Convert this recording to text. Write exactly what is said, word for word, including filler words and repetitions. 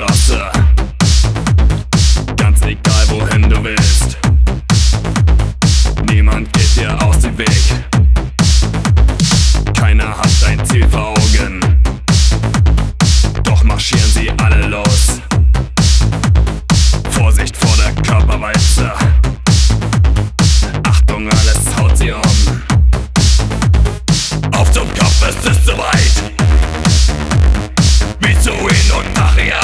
Straße. Ganz egal wohin du willst, niemand geht dir aus dem Weg.